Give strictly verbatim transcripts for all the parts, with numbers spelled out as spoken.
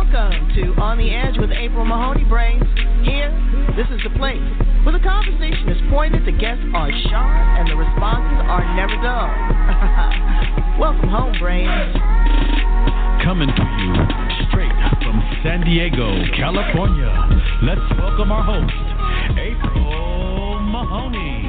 Welcome to On the Edge with April Mahoney Brains. Here, this is the place where the conversation is pointed, the guests are sharp, and the responses are never dull. Welcome home, Brains. Coming to you straight from San Diego, California. Let's welcome our host, April Mahoney.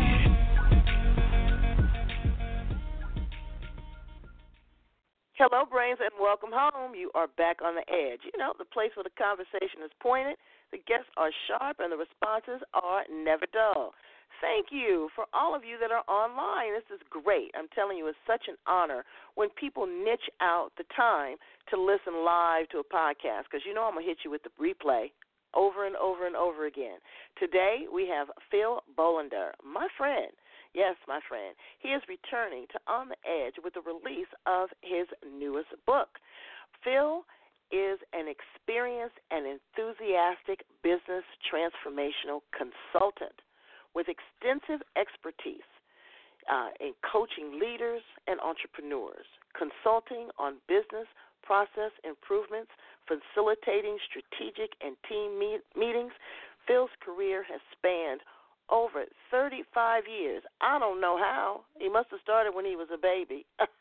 Hello, Brains, and welcome home. You are back on the edge. You know, the place where the conversation is pointed, the guests are sharp, and the responses are never dull. Thank you for all of you that are online. This is great. I'm telling you, it's such an honor when people niche out the time to listen live to a podcast, because you know I'm going to hit you with the replay over and over and over again. Today, we have Phil Bolander, my friend. Yes, my friend. He is returning to On the Edge with the release of his newest book. Phil is an experienced and enthusiastic business transformational consultant with extensive expertise uh, in coaching leaders and entrepreneurs, consulting on business process improvements, facilitating strategic and team meet- meetings. Phil's career has spanned over thirty-five years. I don't know how. He must have started when he was a baby.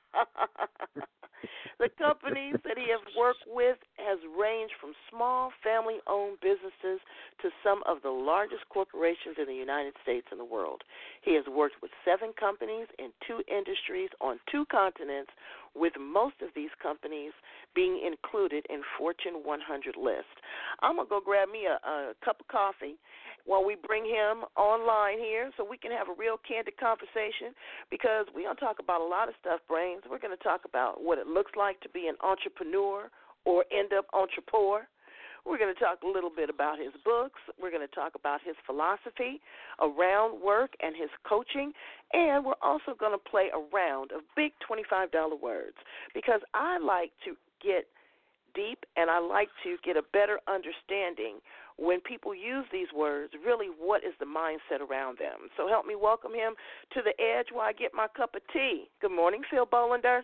The companies that he has worked with has ranged from small family-owned businesses to some of the largest corporations in the United States and the world. He has worked with seven companies in two industries on two continents, with most of these companies being included in Fortune one hundred lists. I'm going to go grab me a, a cup of coffee while we bring him online here so we can have a real candid conversation, because we're going to talk about a lot of stuff, Brains. We're going to talk about what it looks like to be an entrepreneur or end up entrepreneur. We're going to talk a little bit about his books. We're going to talk about his philosophy around work and his coaching. And we're also going to play a round of big twenty-five dollar words, because I like to get deep and I like to get a better understanding when people use these words, really what is the mindset around them. So help me welcome him to the edge while I get my cup of tea. Good morning, Phil Bolander.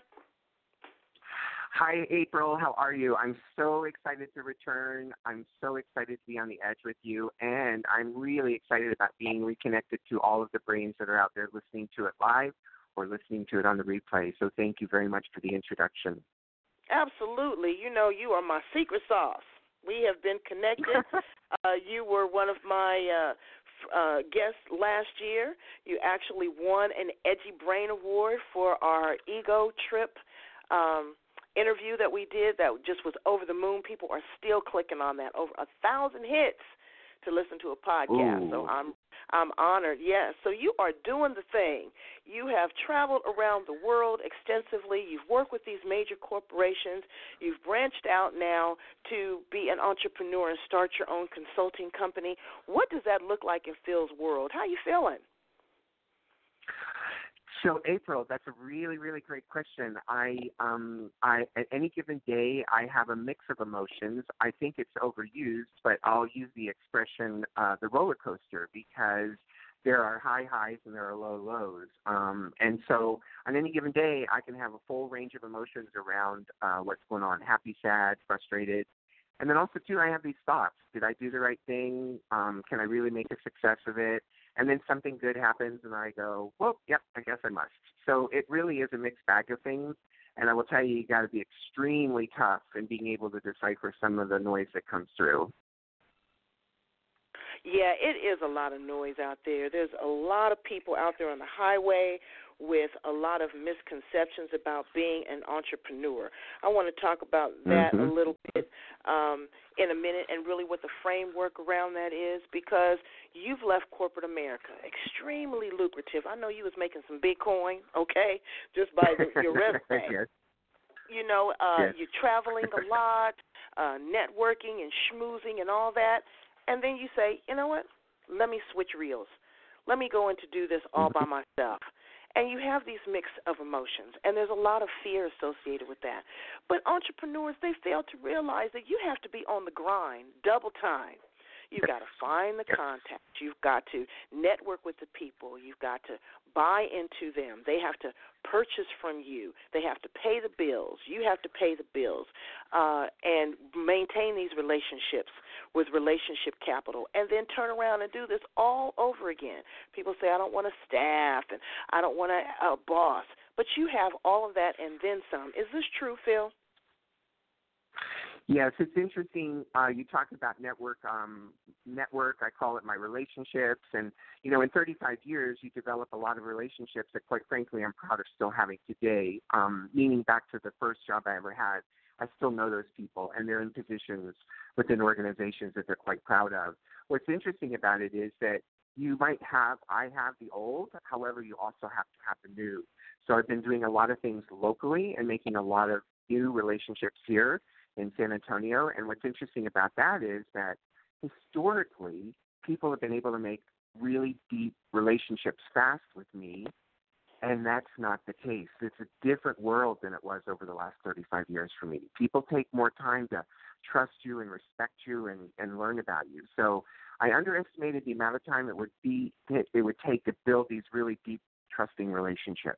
Hi, April. How are you? I'm so excited to return. I'm so excited to be on the edge with you, and I'm really excited about being reconnected to all of the brains that are out there listening to it live or listening to it on the replay. So thank you very much for the introduction. Absolutely. You know, you are my secret sauce. We have been connected. uh, you were one of my uh, uh, guests last year. You actually won an Edgy Brain Award for our Ego Trip um, interview that we did that just was over the moon. People are still clicking on that. Over a thousand hits to listen to a podcast. Ooh. So I'm I'm honored, yes. So you are doing the thing. You have traveled around the world extensively. You've worked with these major corporations. You've branched out now to be an entrepreneur and start your own consulting company. What does that look like in Phil's world? How are you feeling? So, April, that's a really, really great question. I, um, I, at any given day, I have a mix of emotions. I think it's overused, but I'll use the expression uh, the roller coaster, because there are high highs and there are low lows. Um, and so on any given day, I can have a full range of emotions around uh, what's going on, happy, sad, frustrated. And then also, too, I have these thoughts. Did I do the right thing? Um, can I really make a success of it? And then something good happens, and I go, well, yep, I guess I must. So it really is a mixed bag of things. And I will tell you, you got to be extremely tough in being able to decipher some of the noise that comes through. Yeah, it is a lot of noise out there. There's a lot of people out there on the highway with a lot of misconceptions about being an entrepreneur. I want to talk about that mm-hmm. a little bit um, in a minute, and really what the framework around that is, because you've left corporate America, extremely lucrative. I know you was making some big coin, okay, just by the, your resume. Yes. You know, uh, yes. you're traveling a lot, uh, networking and schmoozing and all that, and then you say, you know what, let me switch reels. Let me go in to do this all by myself. And you have these mix of emotions, and there's a lot of fear associated with that. But entrepreneurs, they fail to realize that you have to be on the grind, double time. You've got to find the contacts. You've got to network with the people. You've got to buy into them. They have to purchase from you. They have to pay the bills. You have to pay the bills uh, and maintain these relationships with relationship capital, and then turn around and do this all over again. People say, I don't want a staff and I don't want a, a boss, but you have all of that and then some. Is this true, Phil? Yes, it's interesting. Uh, you talked about network. Um, network, I call it my relationships. And, you know, in thirty-five years, you develop a lot of relationships that, quite frankly, I'm proud of still having today. Um, meaning back to the first job I ever had, I still know those people, and they're in positions within organizations that they're quite proud of. What's interesting about it is that you might have, I have the old, however, you also have to have the new. So I've been doing a lot of things locally and making a lot of new relationships here in San Antonio. And what's interesting about that is that historically, people have been able to make really deep relationships fast with me, and that's not the case. It's a different world than it was over the last thirty-five years for me. People take more time to trust you and respect you and, and learn about you. So I underestimated the amount of time it would be it would take to build these really deep, trusting relationships.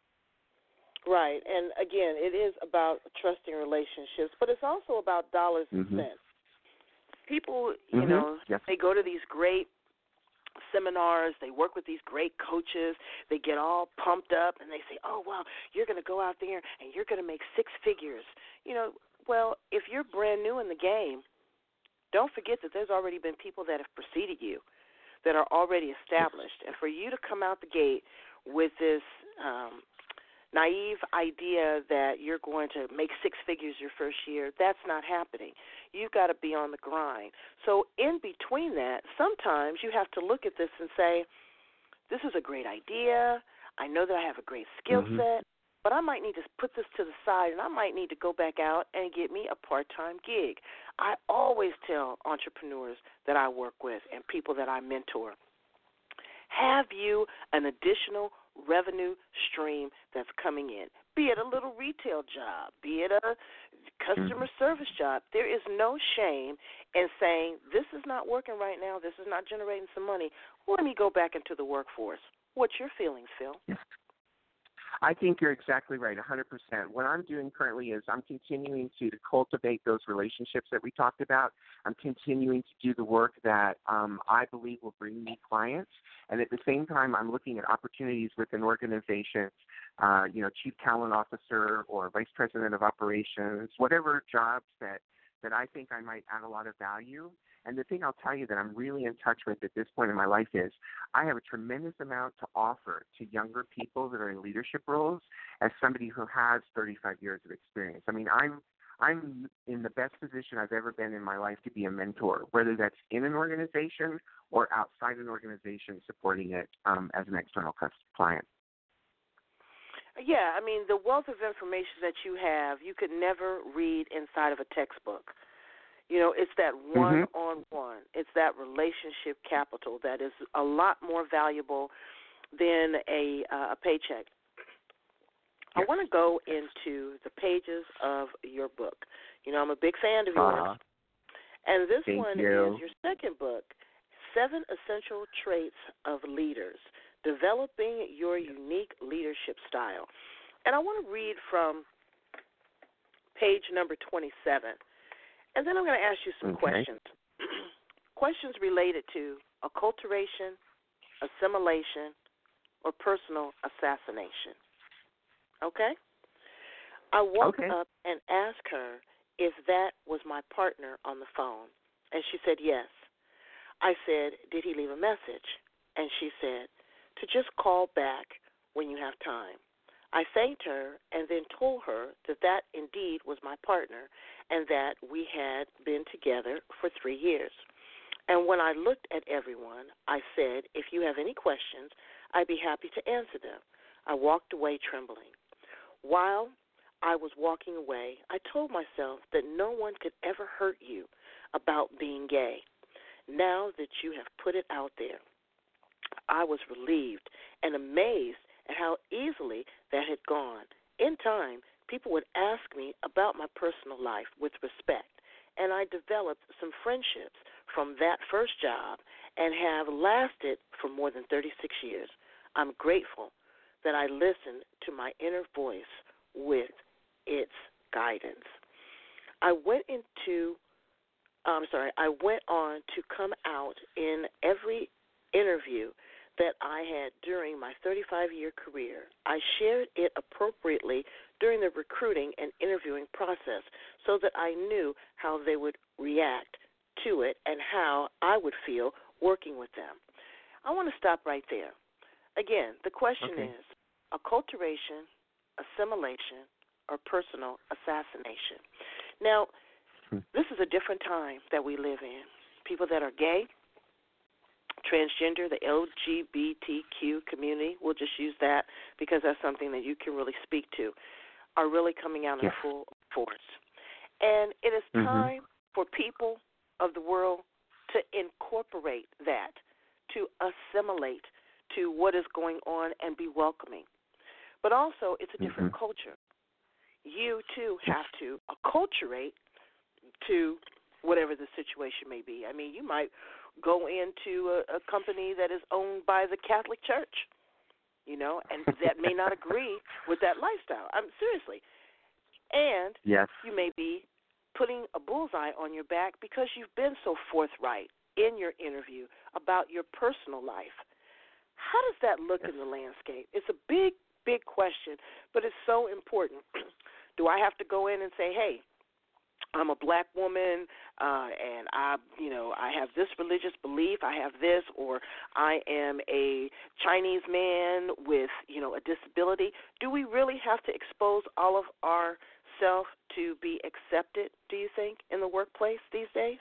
Right, and again, it is about trusting relationships, but it's also about dollars and mm-hmm. cents. People, you mm-hmm. know, yes. they go to these great seminars, they work with these great coaches, they get all pumped up, and they say, oh, well, you're going to go out there and you're going to make six figures. You know, well, if you're brand new in the game, don't forget that there's already been people that have preceded you, that are already established. And for you to come out the gate with this um, naive idea that you're going to make six figures your first year, that's not happening. You've got to be on the grind. So in between that, sometimes you have to look at this and say, this is a great idea. I know that I have a great skill mm-hmm. set, but I might need to put this to the side, and I might need to go back out and get me a part-time gig. I always tell entrepreneurs that I work with and people that I mentor, have you an additional revenue stream that's coming in, be it a little retail job, be it a customer mm-hmm. service job. There is no shame in saying, this is not working right now, this is not generating some money. Let me go back into the workforce. What's your feelings, Phil? Yes. I think you're exactly right, one hundred percent. What I'm doing currently is I'm continuing to cultivate those relationships that we talked about. I'm continuing to do the work that um, I believe will bring me clients. And at the same time, I'm looking at opportunities within organizations, uh, you know, chief talent officer or vice president of operations, whatever jobs that, that I think I might add a lot of value. And the thing I'll tell you that I'm really in touch with at this point in my life is I have a tremendous amount to offer to younger people that are in leadership roles as somebody who has thirty-five years of experience. I mean, I'm I'm in the best position I've ever been in my life to be a mentor, whether that's in an organization or outside an organization supporting it um, as an external client. Yeah, I mean, the wealth of information that you have, you could never read inside of a textbook. You know, it's that one-on-one. Mm-hmm. It's that relationship capital that is a lot more valuable than a, uh, a paycheck. Yes. I want to go into the pages of your book. You know, I'm a big fan of yours. Uh-huh. And this Thank one you. is your second book, Seven Essential Traits of Leaders, Developing Your Unique Leadership Style. And I want to read from page number twenty-seven. And then I'm going to ask you some okay. questions. Questions related to acculturation, assimilation, or personal assassination. Okay? I walked okay. up and asked her if that was my partner on the phone. And she said yes. I said, did he leave a message? And she said, to just call back when you have time. I thanked her and then told her that that indeed was my partner and that we had been together for three years. And when I looked at everyone, I said, if you have any questions, I'd be happy to answer them. I walked away trembling. While I was walking away, I told myself that no one could ever hurt you about being gay. Now that you have put it out there, I was relieved and amazed at how easily that had gone. In time, people would ask me about my personal life with respect, and I developed some friendships from that first job and have lasted for more than thirty-six years. I'm grateful that I listened to my inner voice with its guidance. I went into, I'm sorry, I went on to come out in every interview that I had during my thirty-five-year career. I shared it appropriately during the recruiting and interviewing process so that I knew how they would react to it and how I would feel working with them. I want to stop right there. Again, the question okay. is acculturation, assimilation, or personal assassination. Now, hmm. this is a different time that we live in. People that are gay, transgender, the L G B T Q community, we'll just use that because that's something that you can really speak to, are really coming out in yes. full force. And it is mm-hmm. time for people of the world to incorporate that, to assimilate to what is going on and be welcoming. But also, it's a different mm-hmm. culture. You, too, have to acculturate to whatever the situation may be. I mean, you might go into a, a company that is owned by the Catholic Church, you know, and that may not agree with that lifestyle. I'm seriously. And yes. you may be putting a bullseye on your back because you've been so forthright in your interview about your personal life. How does that look yes. in the landscape? It's a big, big question, but it's so important. Do I have to go in and say, hey, I'm a black woman, uh, and I, you know, I have this religious belief, I have this, or I am a Chinese man with, you know, a disability? Do we really have to expose all of ourselves to be accepted, do you think, in the workplace these days?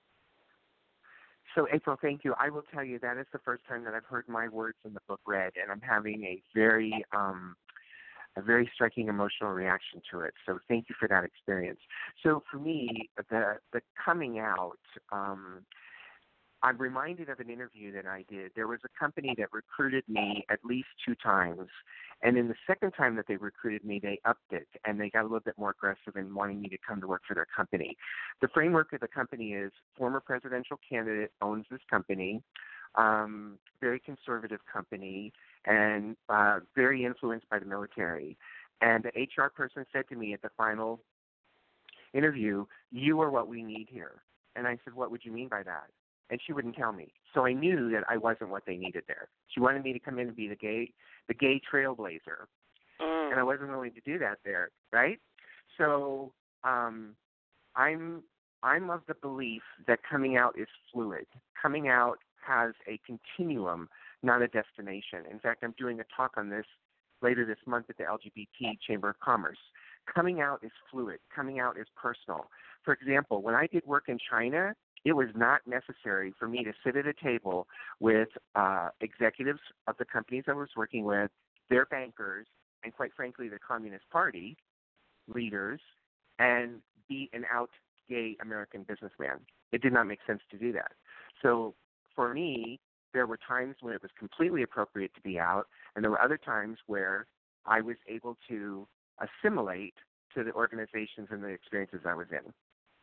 So, April, thank you. I will tell you that is the first time that I've heard my words in the book read, and I'm having a very um, a very striking emotional reaction to it. So thank you for that experience. So for me, the the coming out, um, I'm reminded of an interview that I did. There was a company that recruited me at least two times, and in the second time that they recruited me, they upped it, and they got a little bit more aggressive in wanting me to come to work for their company. The framework of the company is former presidential candidate owns this company, um, very conservative company, and uh, very influenced by the military. And the H R person said to me at the final interview, "You are what we need here." And I said, "What would you mean by that?" And she wouldn't tell me. So I knew that I wasn't what they needed there. She wanted me to come in and be the gay, the gay trailblazer, mm. and I wasn't willing to do that there, right? So um, I'm I'm of the belief that coming out is fluid. Coming out has a continuum, not a destination. In fact, I'm doing a talk on this later this month at the L G B T Chamber of Commerce. Coming out is fluid. Coming out is personal. For example, when I did work in China, it was not necessary for me to sit at a table with uh, executives of the companies I was working with, their bankers, and quite frankly, the Communist Party leaders, and be an out gay American businessman. It did not make sense to do that. So for me, there were times when it was completely appropriate to be out, and there were other times where I was able to assimilate to the organizations and the experiences I was in.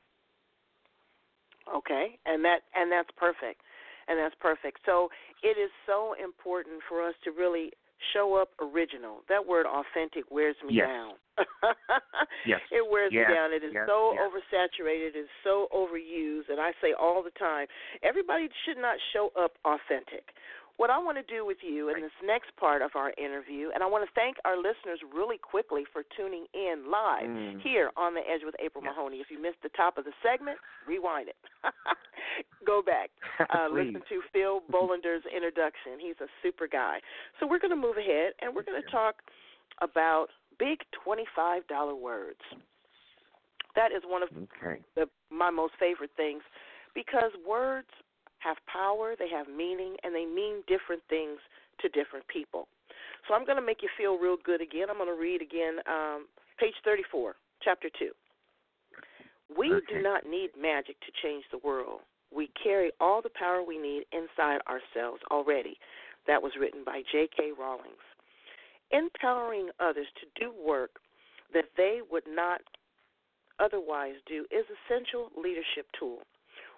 Okay, and that and that's perfect, and that's perfect. So it is so important for us to really show up original. That word authentic wears me yes. down. yes. It wears yes. me down. It is yes. so yes. oversaturated. It is so overused, and I say all the time, everybody should not show up authentic. What I want to do with you in this next part of our interview, and I want to thank our listeners really quickly for tuning in live mm. here on The Edge with April yes. Mahoney. If you missed the top of the segment, rewind it. Go back. Uh, listen to Phil Bollander's introduction. He's a super guy. So we're going to move ahead, and we're going to talk about big twenty-five dollar words. That is one of okay. the, my most favorite things because words have power, they have meaning, and they mean different things to different people. So I'm going to make you feel real good again. I'm going to read again um, page thirty-four, chapter two. We okay. do not need magic to change the world. We carry all the power we need inside ourselves already. That was written by J K Rawlings. Empowering others to do work that they would not otherwise do is an essential leadership tool.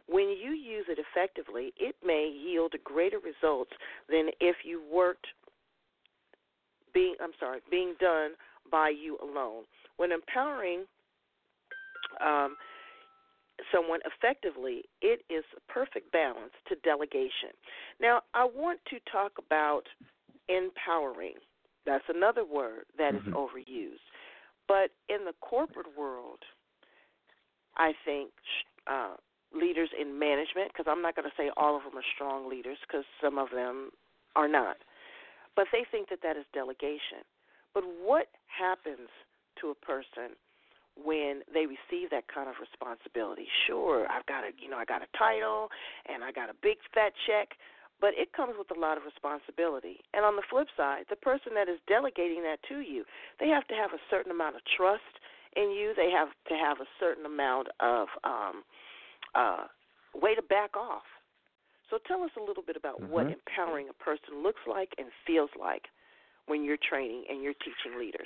when you use it effectively, it may yield greater results than if you worked being, I'm sorry, being done by you alone. When empowering um, someone effectively, it is a perfect balance to delegation. Now, I want to talk about empowering. That's another word that mm-hmm. is overused. But in the corporate world, I think uh, leaders in management, because I'm not going to say all of them are strong leaders because some of them are not, but they think that that is delegation. But what happens to a person when they receive that kind of responsibility? Sure, I've got a, you know, I got a title and I got a big fat check, but it comes with a lot of responsibility. And on the flip side, the person that is delegating that to you, they have to have a certain amount of trust in you. They have to have a certain amount of um, uh, way to back off. So tell us a little bit about mm-hmm. what empowering a person looks like and feels like when you're training and you're teaching leaders.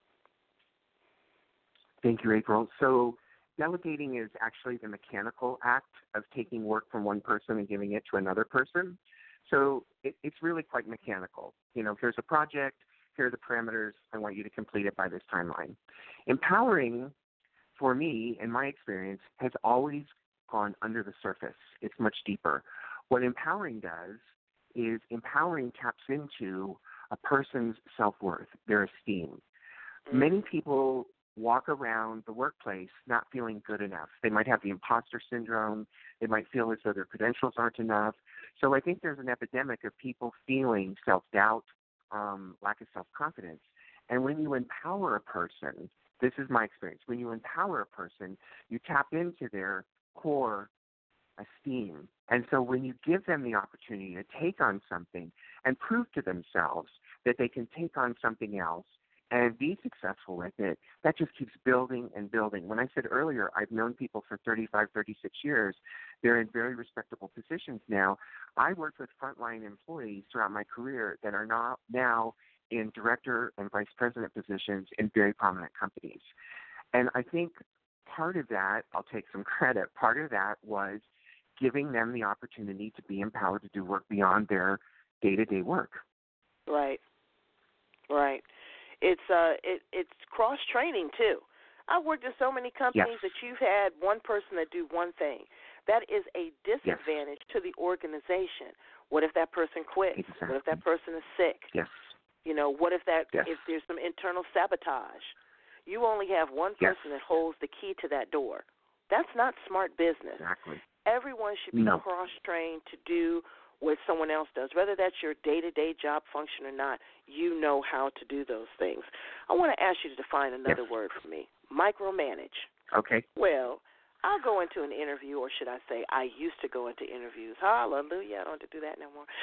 Thank you, April. So delegating is actually the mechanical act of taking work from one person and giving it to another person. So it, it's really quite mechanical. You know, here's a project, here are the parameters, I want you to complete it by this timeline. Empowering, for me, in my experience, has always gone under the surface. It's much deeper. What empowering does is empowering taps into a person's self-worth, their esteem. Mm-hmm. Many people walk around the workplace not feeling good enough. They might have the imposter syndrome. They might feel as though their credentials aren't enough. So I think there's an epidemic of people feeling self-doubt, um, lack of self-confidence. And when you empower a person, this is my experience, when you empower a person, you tap into their core esteem. And so when you give them the opportunity to take on something and prove to themselves that they can take on something else and be successful with it, that just keeps building and building. When I said earlier, I've known people for thirty-five, thirty-six years. They're in very respectable positions now. I worked with frontline employees throughout my career that are now, now in director and vice president positions in very prominent companies. And I think part of that, I'll take some credit, part of that was giving them the opportunity to be empowered to do work beyond their day-to-day work. Right, right. It's uh, it, it's cross-training, too. I've worked in so many companies yes. that you've had one person that do one thing. That is a disadvantage yes. to the organization. What if that person quits? Exactly. What if that person is sick? Yes. You know, what if that yes. if there's some internal sabotage? You only have one person yes. that holds the key to that door. That's not smart business. Exactly. Everyone should be no. cross-trained to do what someone else does. Whether that's your day-to-day job function or not, you know how to do those things. I want to ask you to define another yes. word for me, micromanage. Okay. Well, I'll go into an interview, or should I say I used to go into interviews. Hallelujah, I don't have to do that no more.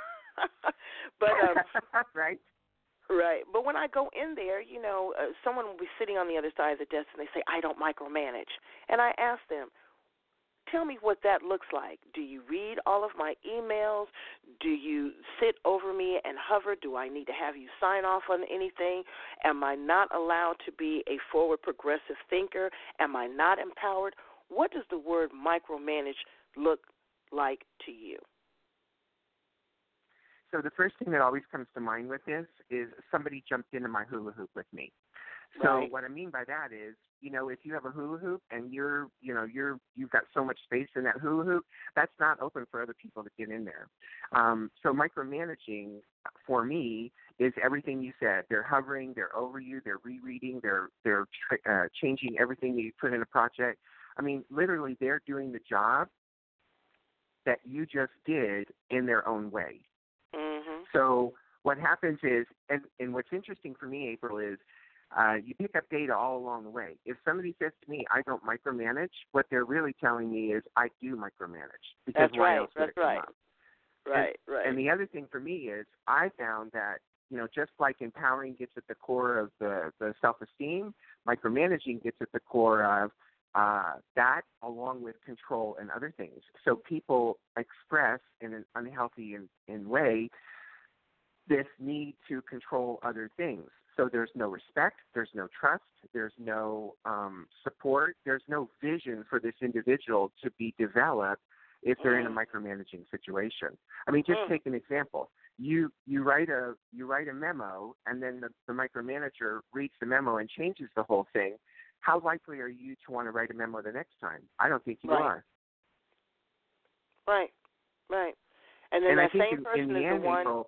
but um, Right. Right. But when I go in there, you know, uh, someone will be sitting on the other side of the desk and they say, I don't micromanage. And I ask them, tell me what that looks like. Do you read all of my emails? Do you sit over me and hover? Do I need to have you sign off on anything? Am I not allowed to be a forward progressive thinker? Am I not empowered? What does the word micromanage look like to you? So the first thing that always comes to mind with this is somebody jumped into my hula hoop with me. So right. what I mean by that is, you know, if you have a hula hoop and you're, you know, you're, you've got so much space in that hula hoop, that's not open for other people to get in there. Um, so micromanaging for me is everything you said. They're hovering, they're over you, they're rereading, they're they're uh, changing everything that you put in a project. I mean, literally, they're doing the job that you just did in their own way. Mm-hmm. So what happens is, and, and what's interesting for me, April, is uh, you pick up data all along the way. If somebody says to me, I don't micromanage, what they're really telling me is I do micromanage. Because That's why right. else would That's it come right. up? Right, and, right. And the other thing for me is I found that, you know, just like empowering gets at the core of the, the self-esteem, micromanaging gets at the core of uh, that along with control and other things. So people express in an unhealthy in, in way this need to control other things. So there's no respect, there's no trust, there's no um, support, there's no vision for this individual to be developed if they're in a micromanaging situation. I mean, just take an example. You you write a you write a memo, and then the, the micromanager reads the memo and changes the whole thing. How likely are you to want to write a memo the next time? I don't think you right. are. Right, right. And then and that I think same in, person in the is end, the one. April,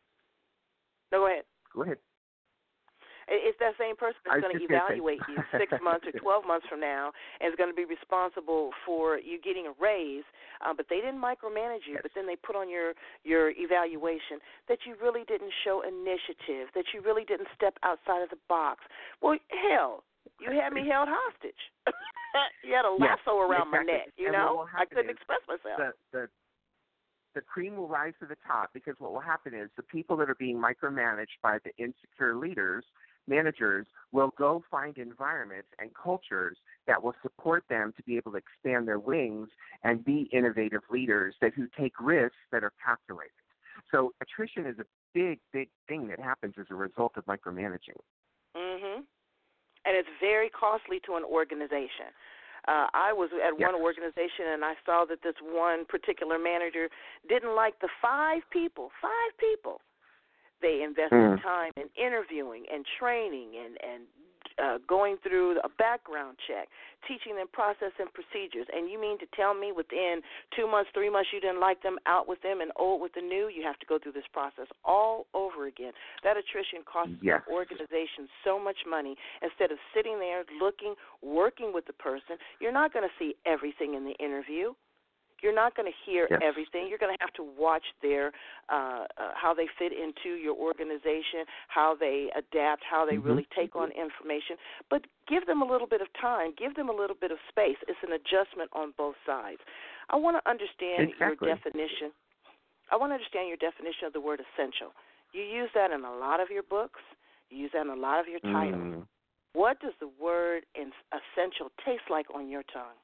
no, go ahead. Go ahead. It's that same person that's going to evaluate you six months or twelve months from now and is going to be responsible for you getting a raise, um, but they didn't micromanage you, yes. but then they put on your, your evaluation that you really didn't show initiative, that you really didn't step outside of the box. Well, hell, you had me held hostage. You had a lasso yes, around exactly. my neck, you and know? I couldn't is express myself. The, the, the cream will rise to the top, because what will happen is the people that are being micromanaged by the insecure leaders, managers, will go find environments and cultures that will support them to be able to expand their wings and be innovative leaders that who take risks that are calculated. So attrition is a big, big thing that happens as a result of micromanaging. Mm-hmm. And it's very costly to an organization. Uh, I was at yes. one organization, and I saw that this one particular manager didn't like the five people, five people. They invested mm. time in interviewing and training and, and uh, going through a background check, teaching them process and procedures. And you mean to tell me within two months, three months, you didn't like them, out with them, and old with the new? You have to go through this process all over again. That attrition costs yes. the organization so much money. Instead of sitting there looking, working with the person, you're not going to see everything in the interview. You're not going to hear yes. everything. You're going to have to watch their uh, uh, how they fit into your organization, how they adapt, how they mm-hmm. really take on information. But give them a little bit of time. Give them a little bit of space. It's an adjustment on both sides. I want to understand exactly. your definition. I want to understand your definition of the word essential. You use that in a lot of your books. You use that in a lot of your titles. Mm. What does the word essential taste like on your tongue?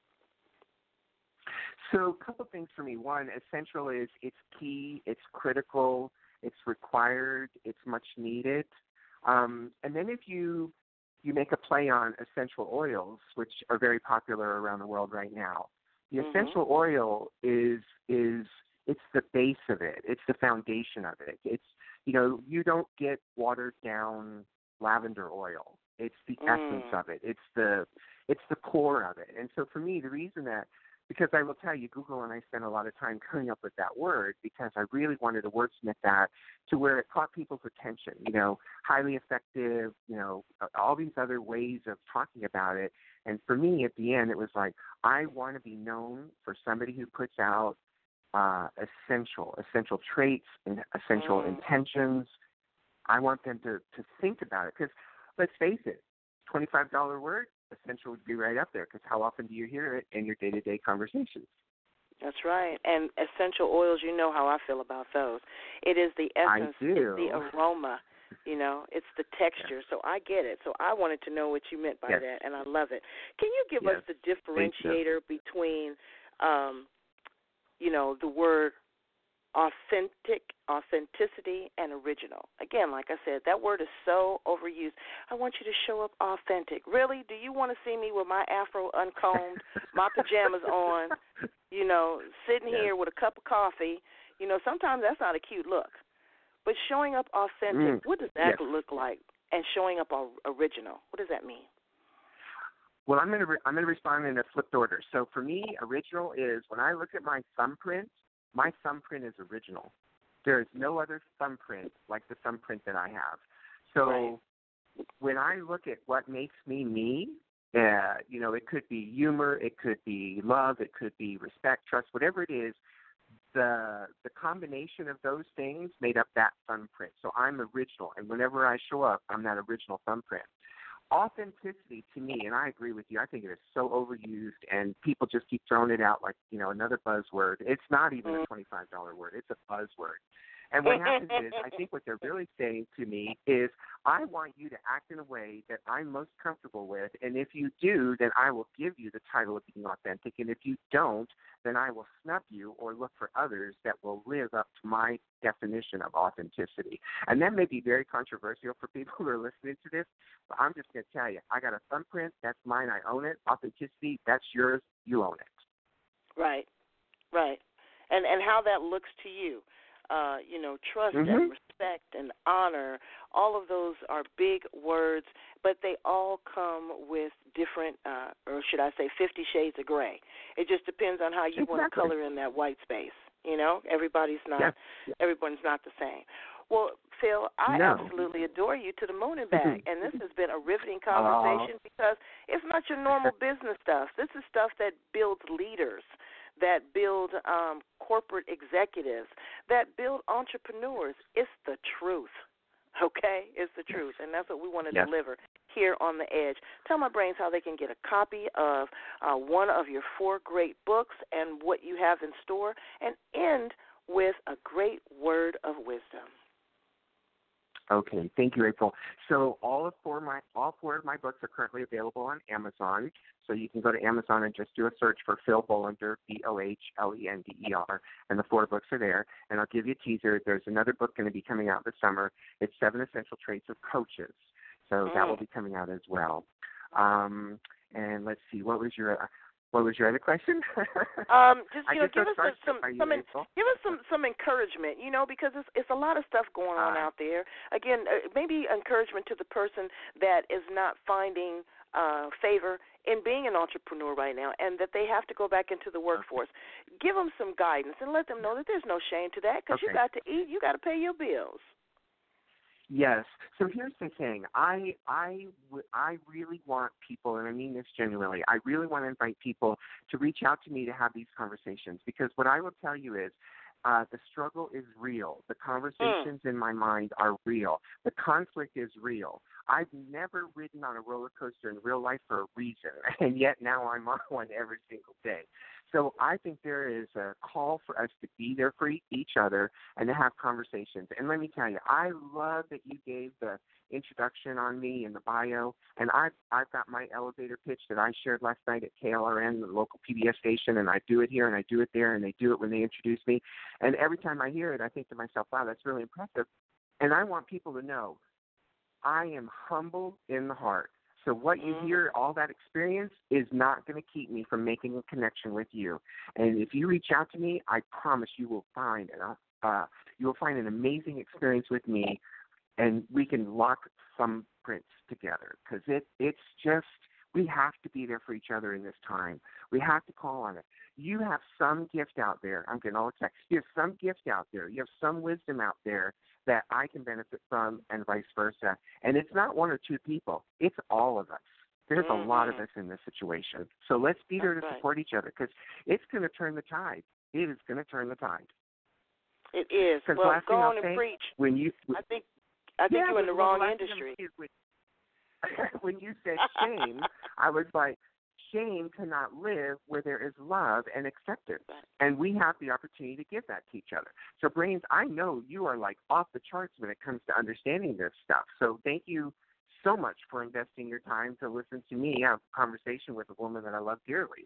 So a couple things for me. One, essential is it's key, it's critical, it's required, it's much needed. Um, and then if you you make a play on essential oils, which are very popular around the world right now, the mm-hmm. essential oil is is it's the base of it. It's the foundation of it. It's, you know, you don't get watered down lavender oil. It's the mm. essence of it. It's the it's the core of it. And so for me, the reason that Because I will tell you, Google and I spent a lot of time coming up with that word because I really wanted to wordsmith that to where it caught people's attention, you know, highly effective, you know, all these other ways of talking about it. And for me, at the end, it was like, I want to be known for somebody who puts out uh, essential, essential traits and essential mm. intentions. I want them to, to think about it because let's face it, twenty-five dollars word, essential would be right up there because how often do you hear it in your day-to-day conversations? That's right. And essential oils, you know how I feel about those. It is the essence, I do. it's the aroma, you know, it's the texture. Yes. So I get it. So I wanted to know what you meant by yes. that, and I love it. Can you give yes. us the differentiator between, um, you know, the word authentic, authenticity, and original? Again, like I said, that word is so overused. I want you to show up authentic. Really? Do you want to see me with my afro uncombed, my pajamas on, you know, sitting yes. here with a cup of coffee? You know, sometimes that's not a cute look. But showing up authentic, mm. what does that yes. look like? And showing up original, what does that mean? Well, I'm going to re- I'm going to respond in a flipped order. So for me, original is when I look at my thumbprint, my thumbprint is original. There is no other thumbprint like the thumbprint that I have. So right. when I look at what makes me me, uh, you know, it could be humor, it could be love, it could be respect, trust, whatever it is, the the combination of those things made up that thumbprint. So I'm original, and whenever I show up, I'm that original thumbprint. Authenticity to me, and I agree with you, I think it is so overused and people just keep throwing it out like, you know, another buzzword. It's not even a twenty-five dollars word. It's a buzzword. And what happens is, I think what they're really saying to me is, I want you to act in a way that I'm most comfortable with, and if you do, then I will give you the title of being authentic, and if you don't, then I will snub you or look for others that will live up to my definition of authenticity. And that may be very controversial for people who are listening to this, but I'm just going to tell you, I got a thumbprint, that's mine, I own it. Authenticity, that's yours, you own it. Right, right. And and how that looks to you. Uh, you know, trust mm-hmm. and respect and honor, all of those are big words, but they all come with different, uh, or should I say, fifty shades of gray. It just depends on how you exactly. want to color in that white space. You know, everybody's not, yes. Yes. everyone's not the same. Well, Phil, I no. absolutely adore you to the moon and back, and this has been a riveting conversation uh, because it's not your normal business stuff. This is stuff that builds leaders, that build um, corporate executives, that build entrepreneurs. It's the truth, okay? It's the truth, and that's what we want to yes. deliver here on The Edge. Tell my brains how they can get a copy of uh, one of your four great books and what you have in store, and end with a great word of wisdom. Okay, thank you, April. So all of four my all four of my books are currently available on Amazon. So you can go to Amazon and just do a search for Phil Bolender, B O H L E N D E R, and the four books are there. And I'll give you a teaser. There's another book going to be coming out this summer. It's Seven Essential Traits of Coaches. So mm. that will be coming out as well. Um, and let's see, what was your uh, what was your other question? um, just you know, give us some, some, some in, give us some, some encouragement. You know, because it's it's a lot of stuff going on uh, out there. Again, uh, maybe encouragement to the person that is not finding uh, favor in being an entrepreneur right now, and that they have to go back into the workforce. Okay. Give them some guidance and let them know that there's no shame to that, because okay. you got to eat, you got to pay your bills. Yes. So here's the thing. I, I, I really want people, and I mean this genuinely, I really want to invite people to reach out to me to have these conversations, because what I will tell you is uh, the struggle is real. The conversations mm. in my mind are real. The conflict is real. I've never ridden on a roller coaster in real life for a reason, and yet now I'm on one every single day. So I think there is a call for us to be there for each other and to have conversations. And let me tell you, I love that you gave the introduction on me in the bio, and I've, I've got my elevator pitch that I shared last night at K L R N, the local P B S station, and I do it here and I do it there, and they do it when they introduce me. And every time I hear it, I think to myself, wow, that's really impressive. And I want people to know I am humble in the heart. So what you hear, all that experience, is not going to keep me from making a connection with you. And if you reach out to me, I promise you will find uh, you will find an amazing experience with me, and we can lock some prints together, because it it's just, we have to be there for each other in this time. We have to call on it. You have some gift out there. I'm getting all the text. You have some gift out there. You have some wisdom out there that I can benefit from, and vice versa. And it's not one or two people. It's all of us. There's mm-hmm. a lot of us in this situation. So let's be there That's to right. support each other, because it's going to turn the tide. It is going to turn the tide. It is. Well, last go thing on I'll and say, preach. When you, I think I think yeah, you're in the well, wrong industry. When, when you said shame, I was like, shame cannot live where there is love and acceptance. And we have the opportunity to give that to each other. So, Brains, I know you are like off the charts when it comes to understanding this stuff. So thank you so much for investing your time to listen to me have a conversation with a woman that I love dearly.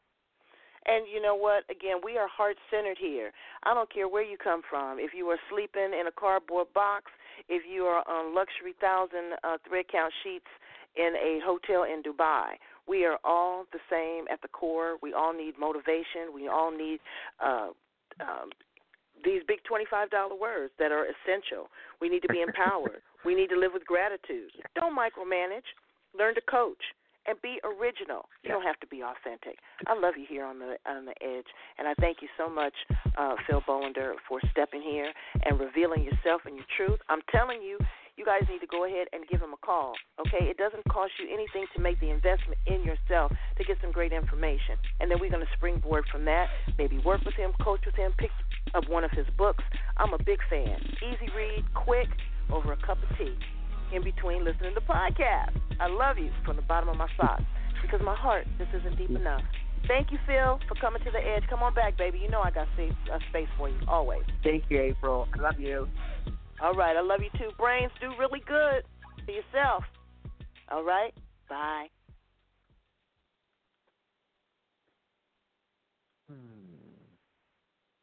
And you know what? Again, we are heart-centered here. I don't care where you come from. If you are sleeping in a cardboard box, if you are on luxury thousand uh, thread count sheets in a hotel in Dubai, we are all the same at the core. We all need motivation. We all need uh, um, these big twenty-five dollar words that are essential. We need to be empowered. We need to live with gratitude. Don't micromanage. Learn to coach. And be original. You don't have to be authentic. I love you here on the on the edge, and I thank you so much, uh, Phil Bolender, for stepping here and revealing yourself and your truth. I'm telling you, you guys need to go ahead and give him a call, okay? It doesn't cost you anything to make the investment in yourself to get some great information, and then we're going to springboard from that, maybe work with him, coach with him, pick up one of his books. I'm a big fan. Easy read, quick, over a cup of tea. In between listening to podcasts. I love you from the bottom of my socks, because my heart just isn't deep enough Thank you, Phil, for coming to the edge. Come on back, baby. You know I got space, uh, space for you, always. Thank you, April. I love you. All right, I love you too. Brains, do really good to yourself. All right, bye.